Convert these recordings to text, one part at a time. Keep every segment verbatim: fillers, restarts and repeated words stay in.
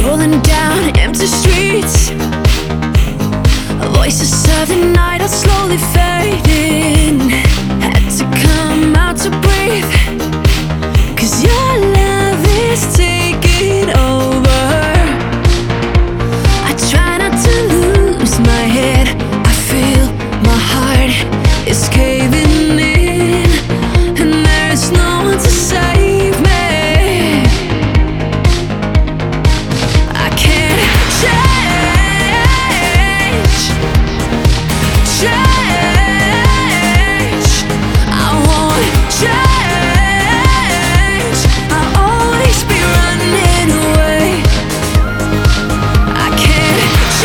Rolling down empty streets, voices of the night are slowly fading. Had to come out to breathe, 'cause your love is taking over. I try not to lose my head, I feel my heart is caving in, and there's no one to save me. I can't change, change. I won't change. I'll always be running away. I can't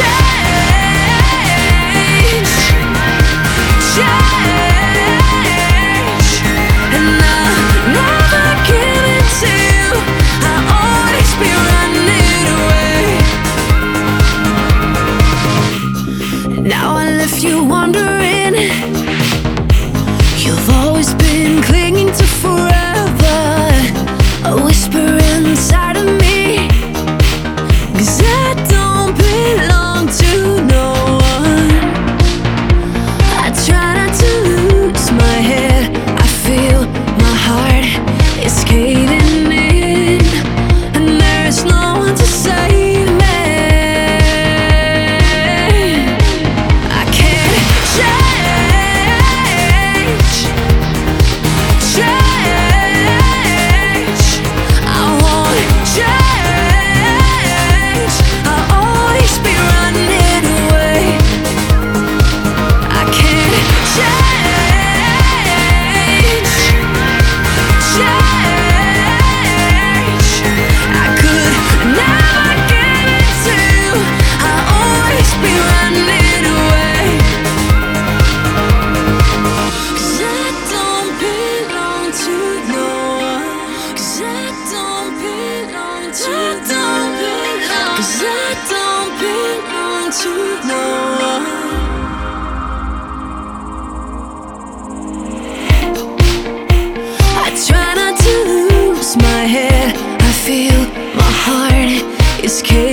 change, change. And I'll never give it to you. I'll always be running away. Now I left you wondering. You've always been clinging to forever, a whisper inside of me, 'cause I don't belong to no one. I try not to lose my head, I feel my heart is caving in, and there's no one to save me. I can't change, change. I won't change. I'll always be running away. I can't change, change. I could never give it to you. I'll always be running away. 'Cause I don't belong to no one. 'Cause I don't belong to no one. 'Cause I don't belong to no one. I try not to lose my head, I feel my heart is killing.